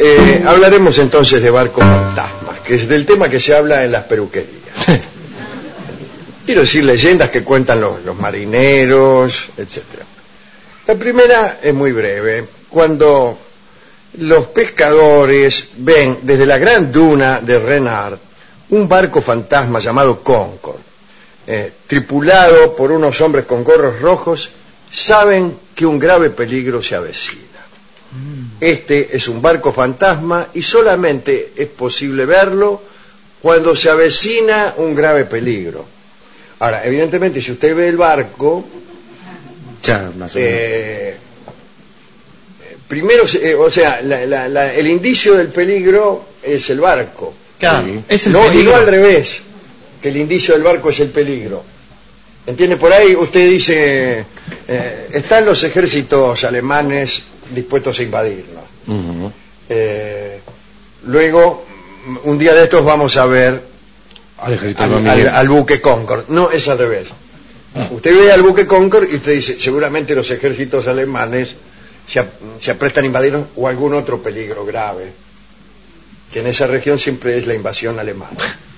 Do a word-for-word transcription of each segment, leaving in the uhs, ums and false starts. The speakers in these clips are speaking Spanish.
Eh, hablaremos entonces de barcos fantasmas, que es del tema que se habla en las peluquerías. Quiero decir, leyendas que cuentan los, los marineros, etcétera. La primera es muy breve. Cuando los pescadores ven desde la gran duna de Renard un barco fantasma llamado Concord, eh, tripulado por unos hombres con gorros rojos, saben que un grave peligro se avecina. Este es un barco fantasma y solamente es posible verlo cuando se avecina un grave peligro. Ahora, evidentemente, si usted ve el barco, ya, más o menos. Eh, primero, eh, o sea, la, la, la, el indicio del peligro es el barco. Claro, sí. es el no, peligro. Y no al revés, que el indicio del barco es el peligro. ¿Entiende? Por ahí usted dice, eh, están los ejércitos alemanes dispuestos a invadirnos. Uh-huh. eh, luego, un día de estos vamos a ver al, al, al, al buque Concord. No, es al revés. Ah. Usted ve al buque Concord y usted dice, seguramente los ejércitos alemanes se, ap se aprestan a invadirnos o algún otro peligro grave, que en esa región siempre es la invasión alemana.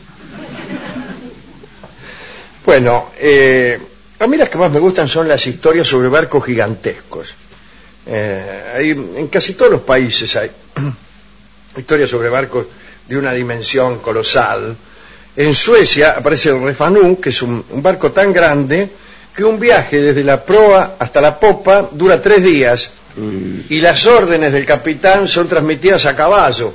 Bueno, eh, a mí las que más me gustan son las historias sobre barcos gigantescos. Eh, hay, en casi todos los países hay historias sobre barcos de una dimensión colosal. En Suecia aparece el Refanú, que es un, un barco tan grande que un viaje desde la proa hasta la popa dura tres días mm. y las órdenes del capitán son transmitidas a caballo.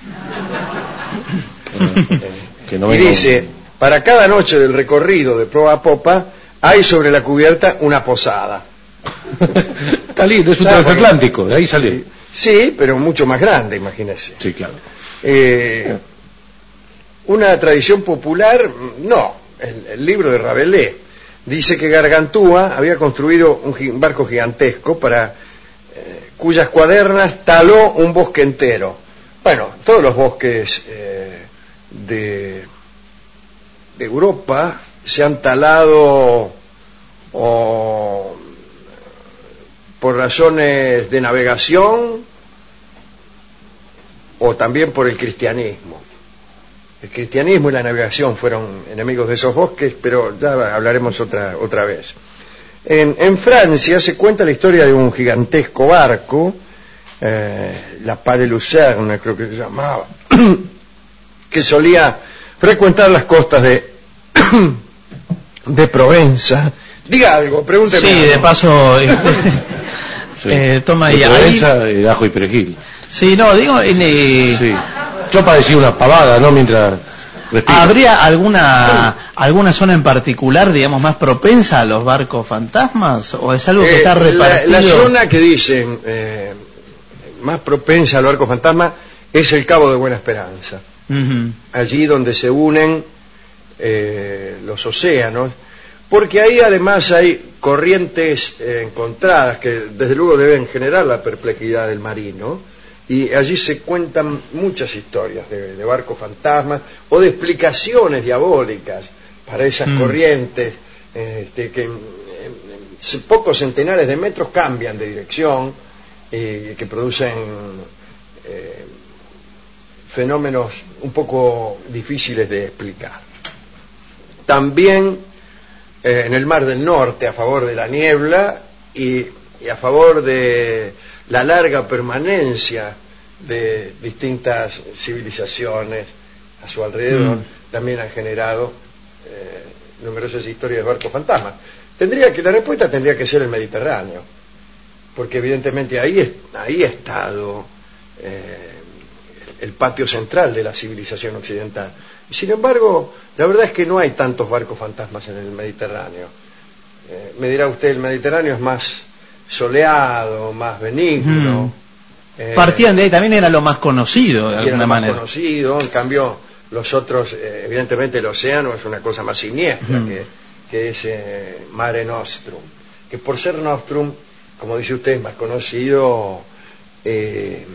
que no y dice, para cada noche del recorrido de proa a popa hay sobre la cubierta una posada. Está lindo, es un claro, transatlántico, de ahí sale. Sí, sí, pero mucho más grande, imagínese. Sí, claro. Eh, una tradición popular, no, el, el libro de Rabelais dice que Gargantúa había construido un, un barco gigantesco para eh, cuyas cuadernas taló un bosque entero. Bueno, todos los bosques eh, de, de Europa se han talado o por razones de navegación o también por el cristianismo. El cristianismo y la navegación fueron enemigos de esos bosques, pero ya hablaremos otra otra vez. En, en Francia se cuenta la historia de un gigantesco barco, eh, la Pas de Lucerne creo que se llamaba, que solía frecuentar las costas de de Provenza. Diga algo, pregúnteme. Sí, algo. de paso, este, sí. eh, toma de ya. Provenza, ahí... de ajo y perejil. Sí, no, digo, en, eh... sí. Yo parecía una pavada, ¿no? Mientras respiro. ¿Habría alguna alguna zona en particular, digamos, más propensa a los barcos fantasmas? ¿O es algo que eh, está repartido? La, la zona que dicen eh, más propensa al barco fantasma es el Cabo de Buena Esperanza. Uh-huh. Allí donde se unen eh, los océanos, porque ahí además hay corrientes eh, encontradas que desde luego deben generar la perplejidad del marino. Y allí se cuentan muchas historias de, de barcos fantasmas o de explicaciones diabólicas para esas mm. corrientes este, que en, en pocos centenares de metros cambian de dirección y eh, que producen eh, fenómenos un poco difíciles de explicar. También eh, en el Mar del Norte, a favor de la niebla y, y a favor de la larga permanencia de distintas civilizaciones a su alrededor, mm. también han generado eh, numerosas historias de barcos fantasmas. Tendría que, la respuesta tendría que ser el Mediterráneo, porque evidentemente ahí, es, ahí ha estado eh, el patio central de la civilización occidental. Y sin embargo, la verdad es que no hay tantos barcos fantasmas en el Mediterráneo. Eh, me dirá usted, el Mediterráneo es más soleado, más benigno. Mm. Eh, Partían de ahí, también era lo más conocido de alguna era manera. Más conocido, en cambio los otros, eh, evidentemente el océano es una cosa más siniestra mm. que, que es eh, Mare Nostrum, que por ser Nostrum, como dice usted, es más conocido eh,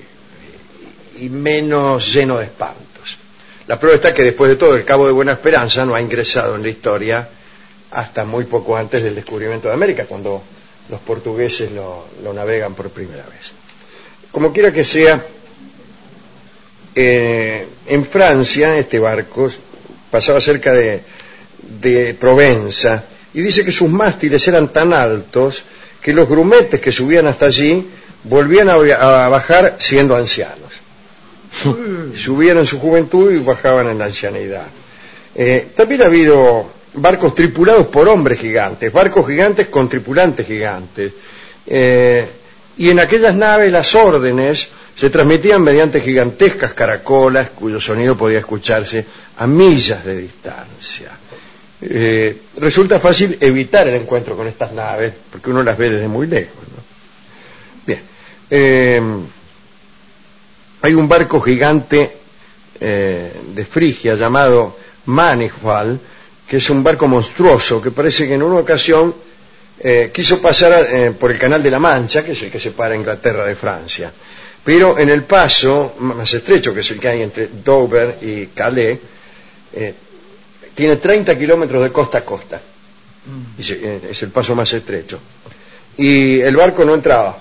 y menos lleno de espantos. La prueba está que después de todo el Cabo de Buena Esperanza no ha ingresado en la historia hasta muy poco antes del descubrimiento de América, cuando los portugueses lo, lo navegan por primera vez. Como quiera que sea, eh, en Francia este barco pasaba cerca de, de Provenza, y dice que sus mástiles eran tan altos que los grumetes que subían hasta allí volvían a, a bajar siendo ancianos. Subían en su juventud y bajaban en la ancianidad. Eh, también ha habido barcos tripulados por hombres gigantes, barcos gigantes con tripulantes gigantes. Eh, y en aquellas naves las órdenes se transmitían mediante gigantescas caracolas cuyo sonido podía escucharse a millas de distancia. Eh, resulta fácil evitar el encuentro con estas naves porque uno las ve desde muy lejos, ¿no? Bien, eh, hay un barco gigante eh, de Frigia llamado Manichal, que es un barco monstruoso que parece que en una ocasión eh, quiso pasar eh, por el Canal de la Mancha, que es el que separa Inglaterra de Francia, pero en el paso más estrecho, que es el que hay entre Dover y Calais, eh, tiene treinta kilómetros de costa a costa, y se, eh, es el paso más estrecho, y el barco no entraba,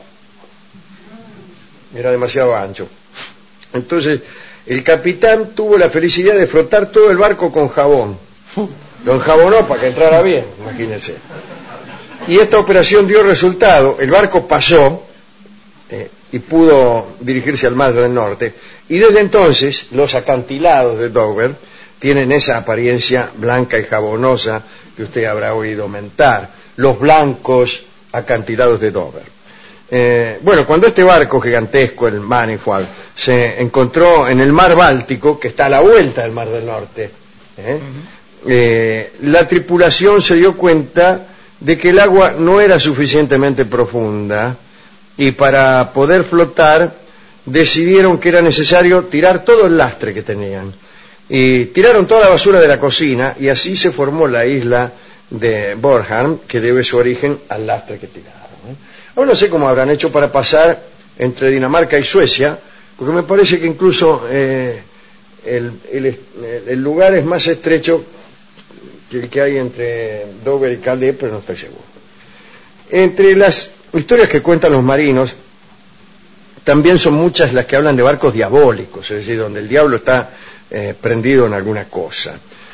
era demasiado ancho. Entonces el capitán tuvo la felicidad de frotar todo el barco con jabón, lo enjabonó para que entrara bien, imagínense, y esta operación dio resultado. El barco pasó eh, y pudo dirigirse al mar del norte, y desde entonces los acantilados de Dover tienen esa apariencia blanca y jabonosa que usted habrá oído mentar, los blancos acantilados de Dover. Eh, bueno, cuando este barco gigantesco, el Manichal, se encontró en el mar Báltico, que está a la vuelta del mar del norte, ¿eh? Uh-huh. eh, la tripulación se dio cuenta de que el agua no era suficientemente profunda, y para poder flotar decidieron que era necesario tirar todo el lastre que tenían, y tiraron toda la basura de la cocina, y así se formó la isla de Bornholm, que debe su origen al lastre que tiraron. Ahora no sé cómo habrán hecho para pasar entre Dinamarca y Suecia, porque me parece que incluso eh, el, el, el lugar es más estrecho que el que hay entre Dover y Calais, pero no estoy seguro. Entre las historias que cuentan los marinos, también son muchas las que hablan de barcos diabólicos, es decir, donde el diablo está eh, prendido en alguna cosa.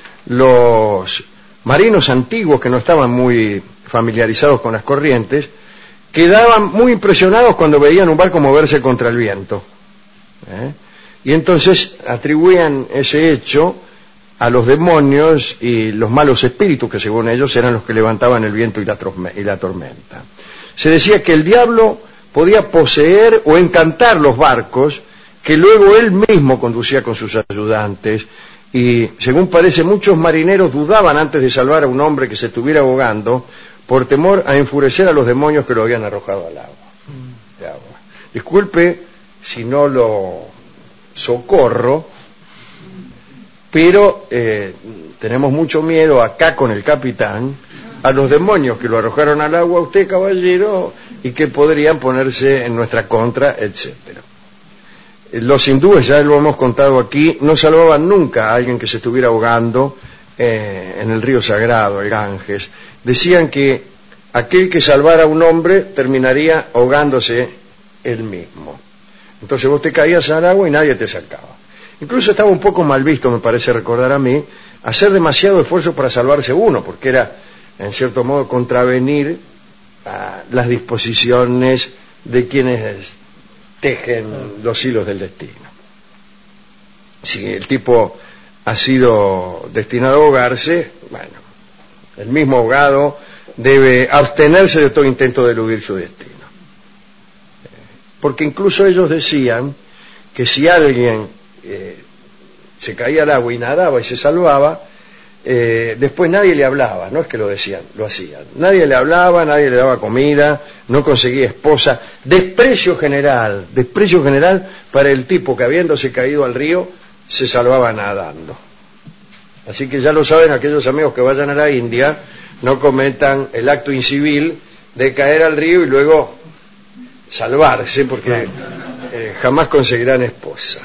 Los marinos antiguos que no estaban muy familiarizados con las corrientes quedaban muy impresionados cuando veían un barco moverse contra el viento, ¿eh? Y entonces atribuían ese hecho a los demonios y los malos espíritus que según ellos eran los que levantaban el viento y la, y la tormenta. Se decía que el diablo podía poseer o encantar los barcos, que luego él mismo conducía con sus ayudantes, y según parece muchos marineros dudaban antes de salvar a un hombre que se estuviera ahogando por temor a enfurecer a los demonios que lo habían arrojado al agua. Mm. De agua. Disculpe si no lo socorro, pero eh, tenemos mucho miedo acá con el capitán a los demonios que lo arrojaron al agua a usted, caballero, y que podrían ponerse en nuestra contra, etcétera. Los hindúes, ya lo hemos contado aquí, no salvaban nunca a alguien que se estuviera ahogando eh, en el río sagrado, el Ganges. Decían que aquel que salvara a un hombre terminaría ahogándose él mismo. Entonces vos te caías al agua y nadie te sacaba. Incluso estaba un poco mal visto, me parece recordar a mí, hacer demasiado esfuerzo para salvarse uno, porque era, en cierto modo, contravenir a las disposiciones de quienes tejen los hilos del destino. Si el tipo ha sido destinado a ahogarse, bueno, el mismo ahogado debe abstenerse de todo intento de eludir su destino. Porque incluso ellos decían que si alguien eh, se caía al agua y nadaba y se salvaba, eh, después nadie le hablaba, no es que lo decían, lo hacían. Nadie le hablaba, nadie le daba comida, no conseguía esposa. Desprecio general, desprecio general para el tipo que habiéndose caído al río se salvaba nadando. Así que ya lo saben aquellos amigos que vayan a la India, no cometan el acto incivil de caer al río y luego salvarse, porque eh, jamás conseguirán esposa.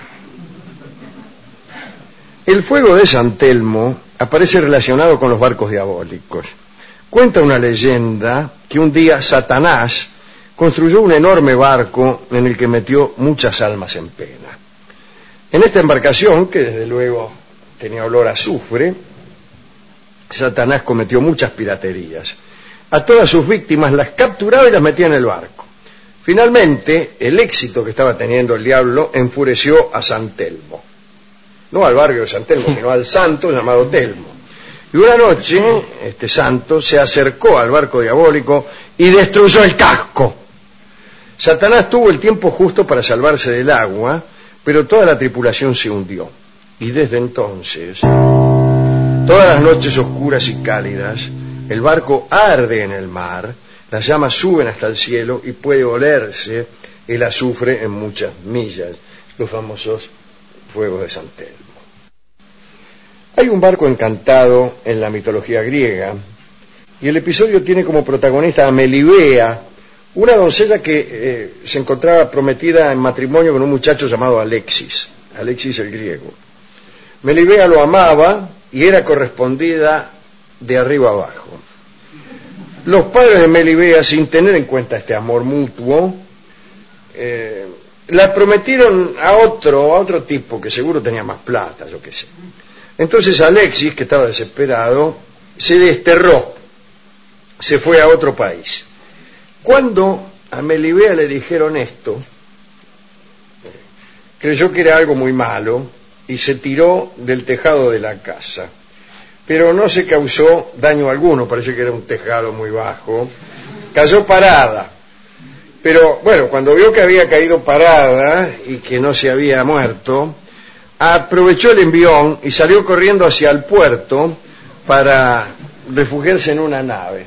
El fuego de San Telmo aparece relacionado con los barcos diabólicos. Cuenta una leyenda que un día Satanás construyó un enorme barco en el que metió muchas almas en pena. En esta embarcación, que desde luego tenía olor a azufre, Satanás cometió muchas piraterías. A todas sus víctimas las capturaba y las metía en el barco. Finalmente, el éxito que estaba teniendo el diablo enfureció a San Telmo. No al barrio de San Telmo, sino al santo llamado Telmo. Y una noche, este santo se acercó al barco diabólico y destruyó el casco. Satanás tuvo el tiempo justo para salvarse del agua, pero toda la tripulación se hundió. Y desde entonces, todas las noches oscuras y cálidas, el barco arde en el mar, las llamas suben hasta el cielo y puede olerse el azufre en muchas millas, los famosos fuegos de San Telmo. Hay un barco encantado en la mitología griega, y el episodio tiene como protagonista a Melibea, una doncella que eh, se encontraba prometida en matrimonio con un muchacho llamado Alexis, Alexis el griego. Melibea lo amaba y era correspondida de arriba abajo. Los padres de Melibea, sin tener en cuenta este amor mutuo, eh, la prometieron a otro, a otro tipo que seguro tenía más plata, yo qué sé. Entonces Alexis, que estaba desesperado, se desterró, se fue a otro país. Cuando a Melibea le dijeron esto, creyó que era algo muy malo y se tiró del tejado de la casa. Pero no se causó daño alguno, parece que era un tejado muy bajo. Cayó parada. Pero bueno, cuando vio que había caído parada y que no se había muerto, aprovechó el envión y salió corriendo hacia el puerto para refugiarse en una nave.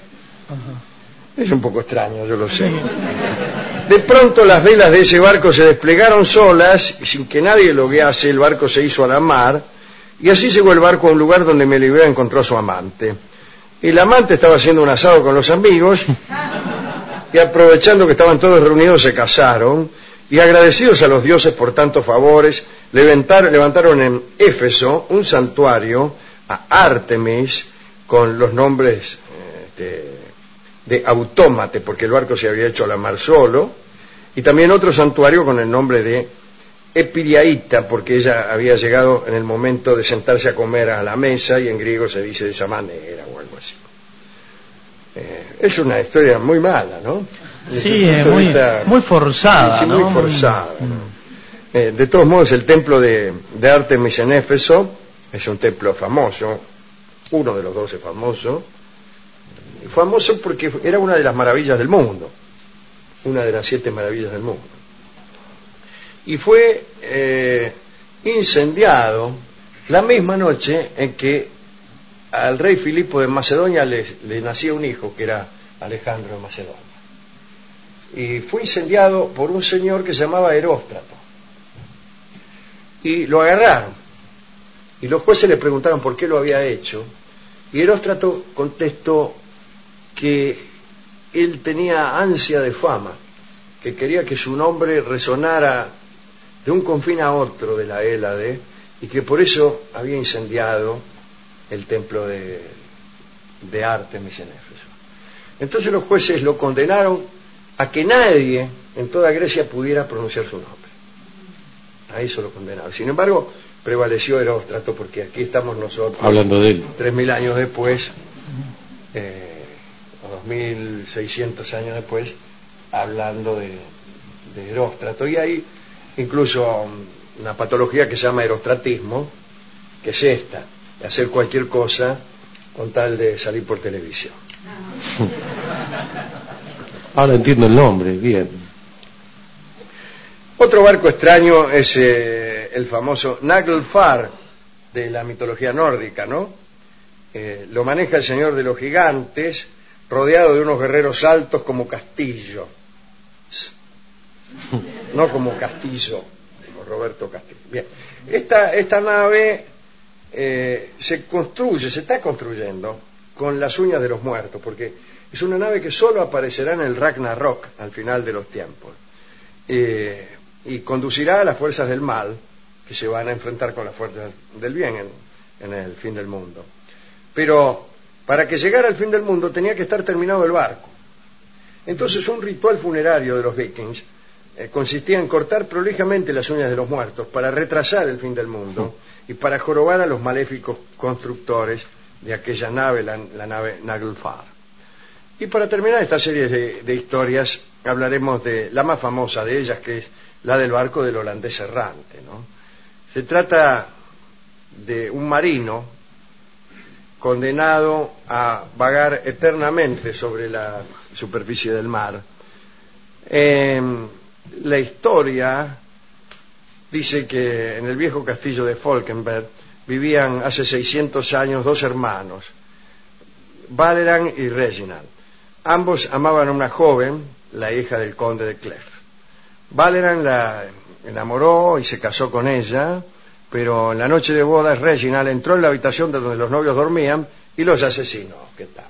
Es un poco extraño, yo lo sé. De pronto las velas de ese barco se desplegaron solas y sin que nadie lo guiase, el barco se hizo a la mar y así llegó el barco a un lugar donde Melibea encontró a su amante. El amante estaba haciendo un asado con los amigos y aprovechando que estaban todos reunidos se casaron y agradecidos a los dioses por tantos favores levantaron, levantaron en Éfeso un santuario a Artemis con los nombres este, de Autómate, porque el barco se había hecho a la mar solo, y también otro santuario con el nombre de Epiriaíta, porque ella había llegado en el momento de sentarse a comer a la mesa, y en griego se dice de esa manera o algo así. Eh, es una historia muy mala, ¿no? Sí, es muy, vista, muy forzada, sí, sí, ¿no? muy forzada. ¿no? Eh, de todos modos, el templo de, de Artemis en Éfeso es un templo famoso, uno de los dos es famoso, famoso porque era una de las maravillas del mundo, una de las siete maravillas del mundo. Y fue eh, incendiado la misma noche en que al rey Filipo de Macedonia le, le nacía un hijo, que era Alejandro de Macedonia. Y fue incendiado por un señor que se llamaba Eróstrato. Y lo agarraron. Y los jueces le preguntaron por qué lo había hecho. Y Eróstrato contestó que él tenía ansia de fama, que quería que su nombre resonara de un confín a otro de la Hélade, y que por eso había incendiado el templo de, de Artemis en Éfeso. Entonces los jueces lo condenaron a que nadie en toda Grecia pudiera pronunciar su nombre. A eso lo condenaron. Sin embargo, prevaleció Eróstrato, porque aquí estamos nosotros, hablando de él, tres mil años después, eh, o dos mil seiscientos años después, hablando de, de Eróstrato. Y hay incluso una patología que se llama erostratismo, que es esta, de hacer cualquier cosa con tal de salir por televisión. Ahora entiendo el nombre, bien. Otro barco extraño es eh, el famoso Naglfar de la mitología nórdica, ¿no? Eh, lo maneja el señor de los gigantes, rodeado de unos guerreros altos como castillo, no como Castillo, como Roberto Castillo. Bien, esta, esta nave eh, se construye, se está construyendo con las uñas de los muertos, porque es una nave que solo aparecerá en el Ragnarok al final de los tiempos, eh, y conducirá a las fuerzas del mal que se van a enfrentar con las fuerzas del bien en, en el fin del mundo. Pero para que llegara al fin del mundo tenía que estar terminado el barco. Entonces un ritual funerario de los vikings eh, consistía en cortar prolijamente las uñas de los muertos para retrasar el fin del mundo y para jorobar a los maléficos constructores de aquella nave, la, la nave Naglfar. Y para terminar esta serie de, de historias, hablaremos de la más famosa de ellas, que es la del barco del holandés errante, ¿no? Se trata de un marino condenado a vagar eternamente sobre la superficie del mar. Eh, la historia dice que en el viejo castillo de Falkenberg vivían hace seiscientos años dos hermanos, Valeran y Reginald. Ambos amaban a una joven, la hija del conde de Clef. Valeran la enamoró y se casó con ella, pero en la noche de bodas Reginald entró en la habitación de donde los novios dormían y los asesinó. ¿Qué tal?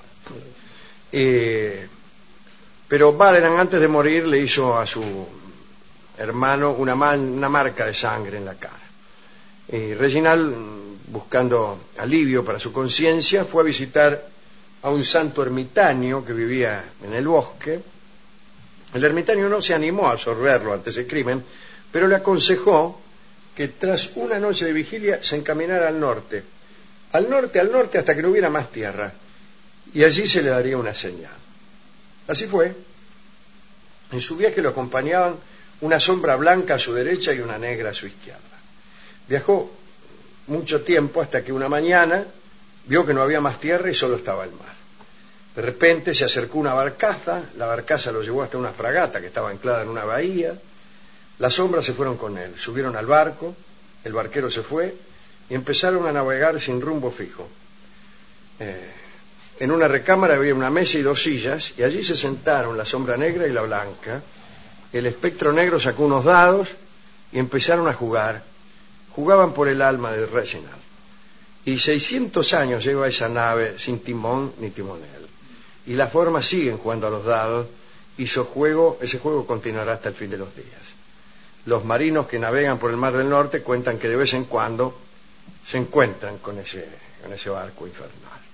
Eh, pero Valeran, antes de morir, le hizo a su hermano una, man, una marca de sangre en la cara. Y Reginald, buscando alivio para su conciencia, fue a visitar a un santo ermitaño que vivía en el bosque. El ermitaño no se animó a absorberlo ante ese crimen, pero le aconsejó que tras una noche de vigilia se encaminara al norte, al norte, al norte, hasta que no hubiera más tierra, y allí se le daría una señal. Así fue. En su viaje lo acompañaban una sombra blanca a su derecha y una negra a su izquierda. Viajó mucho tiempo hasta que una mañana vio que no había más tierra y solo estaba el mar. De repente se acercó una barcaza, la barcaza lo llevó hasta una fragata que estaba anclada en una bahía. Las sombras se fueron con él, subieron al barco, el barquero se fue y empezaron a navegar sin rumbo fijo. Eh, en una recámara había una mesa y dos sillas, y allí se sentaron la sombra negra y la blanca. El espectro negro sacó unos dados y empezaron a jugar. Jugaban por el alma de Reginald. Y seiscientos años lleva esa nave sin timón ni timonel. Y las formas siguen jugando a los dados, y su juego, ese juego continuará hasta el fin de los días. Los marinos que navegan por el Mar del Norte cuentan que de vez en cuando se encuentran con ese, con ese barco infernal.